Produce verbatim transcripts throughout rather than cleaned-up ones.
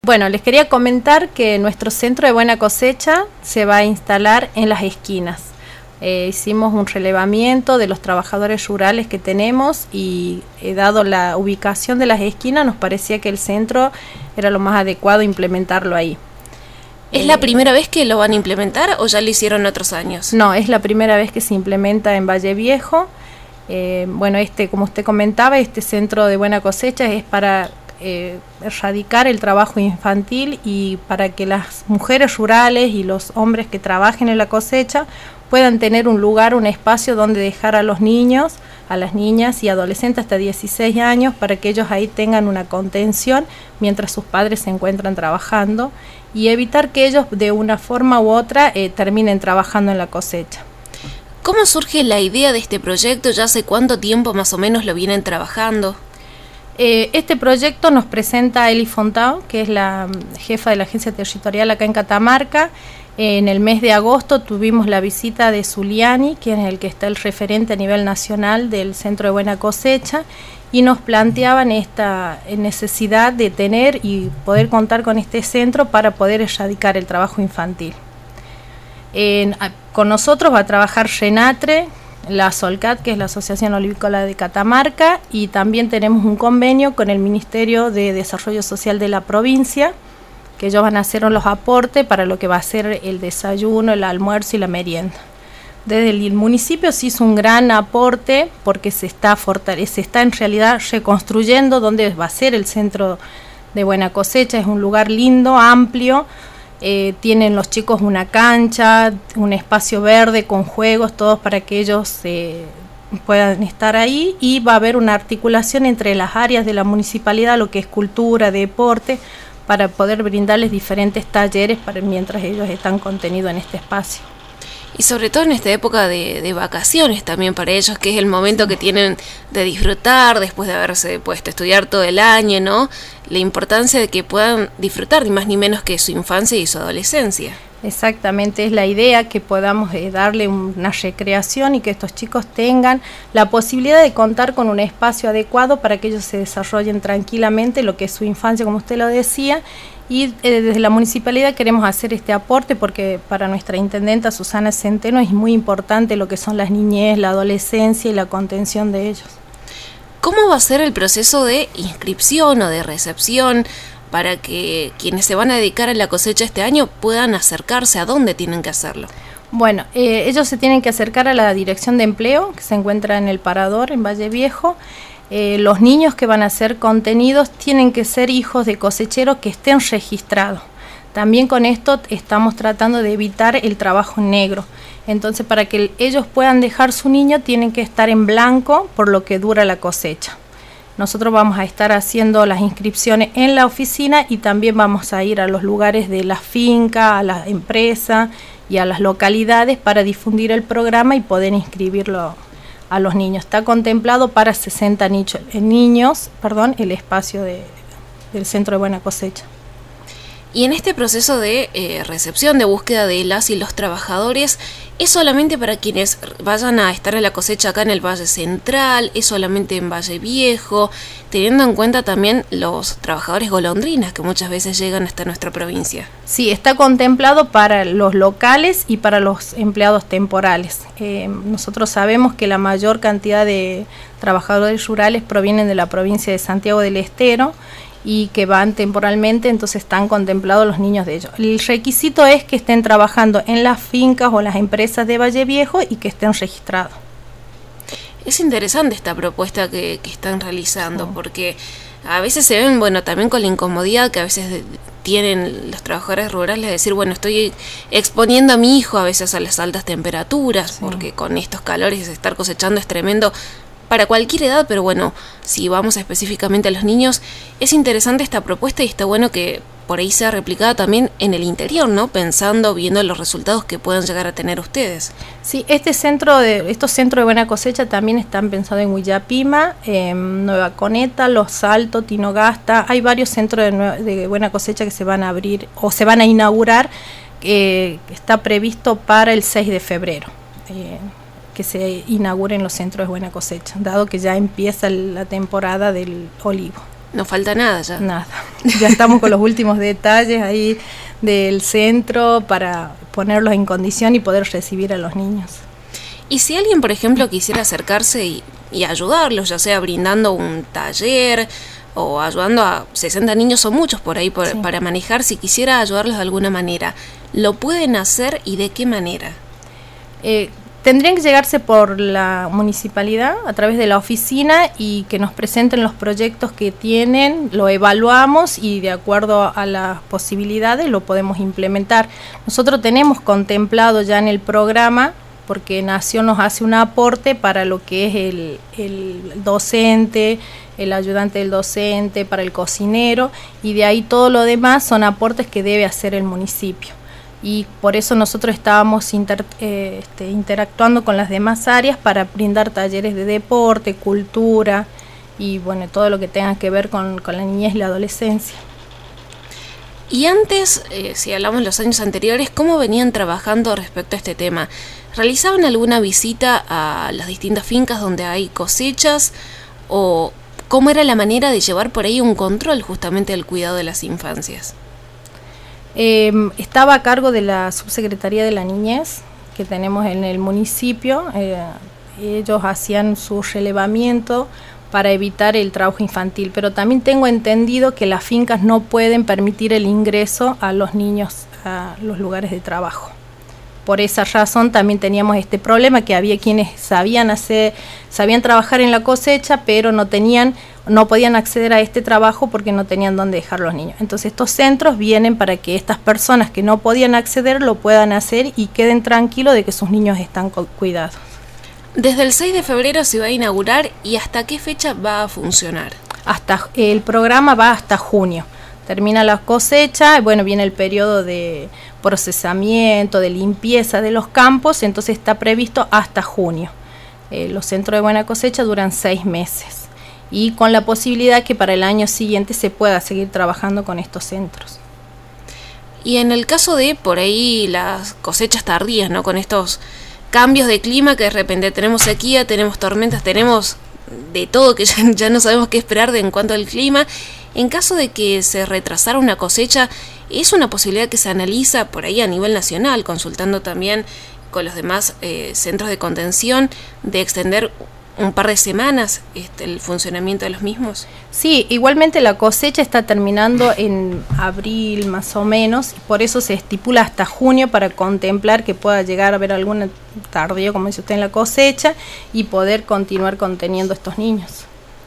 Bueno, les quería comentar que nuestro centro de buena cosecha se va a instalar en las esquinas. Eh, hicimos un relevamiento de los trabajadores rurales que tenemos y eh, dado la ubicación de las esquinas nos parecía que el centro era lo más adecuado implementarlo ahí. ¿Es eh, la primera vez que lo van a implementar o ya lo hicieron otros años? No, es la primera vez que se implementa en Valle Viejo. Eh, bueno, este, como usted comentaba, este centro de buena cosecha es para Eh, erradicar el trabajo infantil y para que las mujeres rurales y los hombres que trabajen en la cosecha puedan tener un lugar, un espacio donde dejar a los niños, a las niñas y adolescentes hasta dieciséis años para que ellos ahí tengan una contención mientras sus padres se encuentran trabajando y evitar que ellos de una forma u otra eh, terminen trabajando en la cosecha. ¿Cómo surge la idea de este proyecto? ¿Ya hace cuánto tiempo más o menos lo vienen trabajando? Eh, este proyecto nos presenta Eli Fontao, que es la jefa de la agencia territorial acá en Catamarca. Eh, en el mes de agosto tuvimos la visita de Zuliani, quien es el que está el referente a nivel nacional del Centro de Buena Cosecha, y nos planteaban esta necesidad de tener y poder contar con este centro para poder erradicar el trabajo infantil. Eh, con nosotros va a trabajar Renatre, la Solcat, que es la Asociación Olivícola de Catamarca, y también tenemos un convenio con el Ministerio de Desarrollo Social de la provincia, que ellos van a hacer los aportes para lo que va a ser el desayuno, el almuerzo y la merienda. Desde el municipio se hizo un gran aporte porque se está, se está en realidad reconstruyendo donde va a ser el centro de buena cosecha. Es un lugar lindo, amplio. Eh, tienen los chicos una cancha, un espacio verde con juegos, todos para que ellos eh, puedan estar ahí, y va a haber una articulación entre las áreas de la municipalidad, lo que es cultura, deporte, para poder brindarles diferentes talleres para mientras ellos están contenidos en este espacio. Y sobre todo en esta época de, de vacaciones también para ellos, que es el momento que tienen de disfrutar después de haberse puesto a estudiar todo el año, ¿no? La importancia de que puedan disfrutar ni más ni menos que su infancia y su adolescencia. Exactamente, es la idea que podamos eh, darle una recreación y que estos chicos tengan la posibilidad de contar con un espacio adecuado para que ellos se desarrollen tranquilamente lo que es su infancia, como usted lo decía. Y eh, desde la municipalidad queremos hacer este aporte porque para nuestra intendenta Susana Centeno es muy importante lo que son las niñez, la adolescencia y la contención de ellos. ¿Cómo va a ser el proceso de inscripción o de recepción para que quienes se van a dedicar a la cosecha este año puedan acercarse? ¿A dónde tienen que hacerlo? Bueno, eh, ellos se tienen que acercar a la dirección de empleo que se encuentra en el Parador, en Valle Viejo. Eh, los niños que van a ser contenidos tienen que ser hijos de cosecheros que estén registrados. También con esto estamos tratando de evitar el trabajo negro. Entonces, para que ellos puedan dejar su niño, tienen que estar en blanco por lo que dura la cosecha. Nosotros vamos a estar haciendo las inscripciones en la oficina y también vamos a ir a los lugares de la finca, a las empresas y a las localidades para difundir el programa y poder inscribirlo a los niños. Está contemplado para sesenta nichos, eh, niños perdón, el espacio de, del Centro de Buena Cosecha. Y en este proceso de eh, recepción, de búsqueda de las y los trabajadores, ¿es solamente para quienes vayan a estar en la cosecha acá en el Valle Central? ¿Es solamente en Valle Viejo? Teniendo en cuenta también los trabajadores golondrinas que muchas veces llegan hasta nuestra provincia. Sí, está contemplado para los locales y para los empleados temporales. Eh, nosotros sabemos que la mayor cantidad de trabajadores rurales provienen de la provincia de Santiago del Estero y que van temporalmente, entonces están contemplados los niños de ellos. El requisito es que estén trabajando en las fincas o las empresas de Valle Viejo y que estén registrados. Es interesante esta propuesta que, que están realizando, sí, porque a veces se ven, bueno, también con la incomodidad que a veces tienen los trabajadores rurales de decir, bueno, estoy exponiendo a mi hijo a veces a las altas temperaturas, sí, porque con estos calores estar cosechando es tremendo para cualquier edad, pero bueno, si vamos específicamente a los niños, es interesante esta propuesta y está bueno que por ahí sea replicada también en el interior, ¿no? Pensando, viendo los resultados que puedan llegar a tener ustedes. Sí, este centro de, estos centros de buena cosecha también están pensados en Huillapima, en Nueva Coneta, Los Saltos, Tinogasta. Hay varios centros de, de buena cosecha que se van a abrir o se van a inaugurar, eh, que está previsto para el seis de febrero. Eh, que se inauguren los centros de buena cosecha, dado que ya empieza la temporada del olivo. No falta nada ya. Nada. Ya estamos con los últimos detalles ahí del centro para ponerlos en condición y poder recibir a los niños. Y si alguien, por ejemplo, quisiera acercarse y, y ayudarlos, ya sea brindando un taller o ayudando a sesenta niños o muchos por ahí por, sí. para manejar, si quisiera ayudarlos de alguna manera, ¿lo pueden hacer y de qué manera? Eh, tendrían que llegarse por la municipalidad a través de la oficina y que nos presenten los proyectos que tienen, lo evaluamos y de acuerdo a las posibilidades lo podemos implementar. Nosotros tenemos contemplado ya en el programa, porque Nación nos hace un aporte para lo que es el, el docente, el ayudante del docente, para el cocinero, y de ahí todo lo demás son aportes que debe hacer el municipio. Y por eso nosotros estábamos inter, eh, este, interactuando con las demás áreas para brindar talleres de deporte, cultura y bueno, todo lo que tenga que ver con, con la niñez y la adolescencia. Y antes, eh, si hablamos de los años anteriores, ¿cómo venían trabajando respecto a este tema? ¿Realizaban alguna visita a las distintas fincas donde hay cosechas? ¿O cómo era la manera de llevar por ahí un control justamente del cuidado de las infancias? Eh, estaba a cargo de la Subsecretaría de la Niñez que tenemos en el municipio. Eh, ellos hacían su relevamiento para evitar el trabajo infantil, pero también tengo entendido que las fincas no pueden permitir el ingreso a los niños a los lugares de trabajo. Por esa razón también teníamos este problema, que había quienes sabían hacer, sabían trabajar en la cosecha, pero no tenían, no podían acceder a este trabajo porque no tenían dónde dejar los niños. Entonces estos centros vienen para que estas personas que no podían acceder lo puedan hacer y queden tranquilos de que sus niños están cuidados. Desde el seis de febrero se va a inaugurar, ¿y hasta qué fecha va a funcionar? Hasta el programa va hasta junio. Termina la cosecha, bueno, viene el periodo de procesamiento, de limpieza de los campos, entonces está previsto hasta junio. Eh, los centros de buena cosecha duran seis meses y con la posibilidad que para el año siguiente se pueda seguir trabajando con estos centros. Y en el caso de por ahí las cosechas tardías, ¿no? Con estos cambios de clima que de repente tenemos sequía, tenemos tormentas, tenemos de todo que ya, ya no sabemos qué esperar de en cuanto al clima. En caso de que se retrasara una cosecha, ¿es una posibilidad que se analiza por ahí a nivel nacional, consultando también con los demás eh, centros de contención, de extender un par de semanas este, el funcionamiento de los mismos? Sí, igualmente la cosecha está terminando en abril más o menos, y por eso se estipula hasta junio para contemplar que pueda llegar a haber algún tardío, como dice usted, en la cosecha y poder continuar conteniendo a estos niños.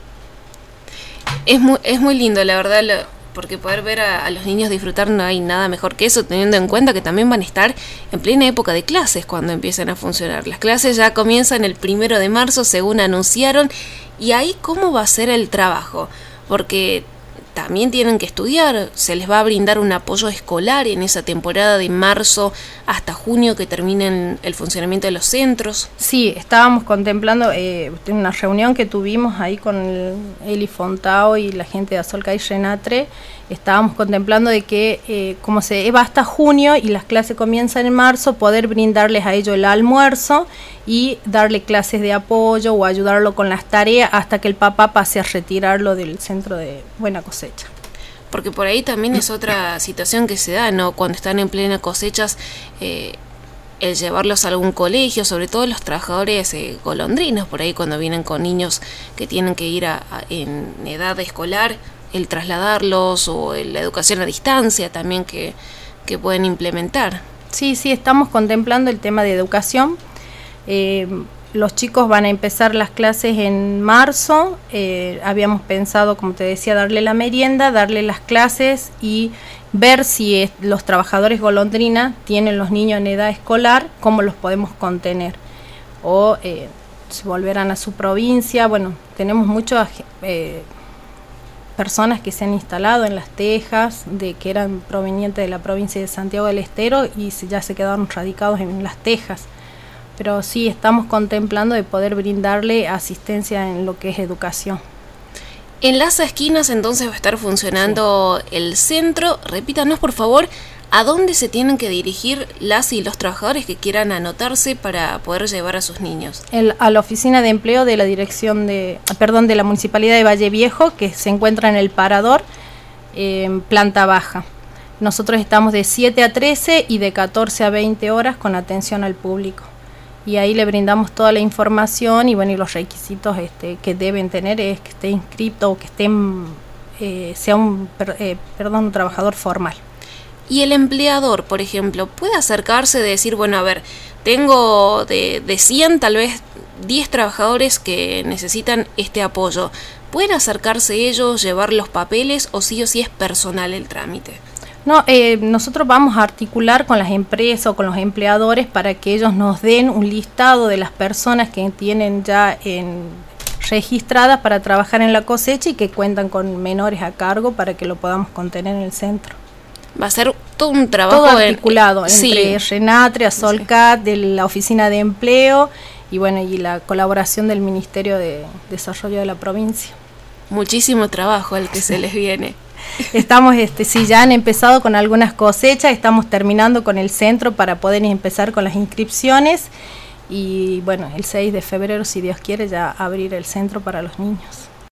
Es muy, es muy lindo, la verdad, lo, porque poder ver a, a los niños disfrutar no hay nada mejor que eso, teniendo en cuenta que también van a estar en plena época de clases cuando empiecen a funcionar. Las clases ya comienzan el primero de marzo, según anunciaron, y ahí ¿cómo va a ser el trabajo? Porque también tienen que estudiar, se les va a brindar un apoyo escolar en esa temporada de marzo hasta junio que terminen el funcionamiento de los centros. Sí, estábamos contemplando eh, en una reunión que tuvimos ahí con el Eli Fontao y la gente de Azolca y Renatre, estábamos contemplando de que eh, como se va hasta junio y las clases comienzan en marzo, poder brindarles a ellos el almuerzo y darle clases de apoyo o ayudarlo con las tareas hasta que el papá pase a retirarlo del centro de buena cosecha. Porque por ahí también es otra situación que se da, ¿no? Cuando están en plena cosechas, eh, el llevarlos a algún colegio, sobre todo los trabajadores eh, golondrinos, por ahí cuando vienen con niños que tienen que ir a, a, en edad escolar, el trasladarlos o el, la educación a distancia también que, que pueden implementar. Sí, sí, estamos contemplando el tema de educación. Eh, los chicos van a empezar las clases en marzo, eh, habíamos pensado, como te decía, darle la merienda, darle las clases y ver si es, los trabajadores golondrina tienen los niños en edad escolar, cómo los podemos contener. O eh, si volverán a su provincia, bueno, tenemos muchas eh, personas que se han instalado en Las Tejas, de que eran provenientes de la provincia de Santiago del Estero y se, ya se quedaron radicados en Las Tejas. Pero sí, estamos contemplando de poder brindarle asistencia en lo que es educación. En las esquinas entonces va a estar funcionando sí. el centro. Repítanos por favor ¿A dónde se tienen que dirigir las y los trabajadores que quieran anotarse para poder llevar a sus niños? El, a la oficina de empleo de la dirección de, perdón, de la Municipalidad de Valle Viejo, que se encuentra en el Parador, en planta baja. Nosotros estamos de siete a trece y de catorce a veinte horas con atención al público. Y ahí le brindamos toda la información y bueno, y los requisitos este, que deben tener es que esté inscrito o que esté, eh, sea un, per, eh, perdón, un trabajador formal. Y el empleador, por ejemplo, puede acercarse de decir, bueno, a ver, tengo de, de cien, tal vez diez trabajadores que necesitan este apoyo. ¿Pueden acercarse ellos, llevar los papeles o sí o sí es personal el trámite? No, eh, nosotros vamos a articular con las empresas o con los empleadores para que ellos nos den un listado de las personas que tienen ya en, registradas para trabajar en la cosecha y que cuentan con menores a cargo para que lo podamos contener en el centro. Va a ser todo un trabajo todo articulado en, entre sí. Renatre, Solcat, sí. de la Oficina de Empleo y bueno, y la colaboración del Ministerio de Desarrollo de la provincia. Muchísimo trabajo el que se les viene. Estamos, este, sí, ya han empezado con algunas cosechas, estamos terminando con el centro para poder empezar con las inscripciones y bueno, el seis de febrero, si Dios quiere, ya abrir el centro para los niños.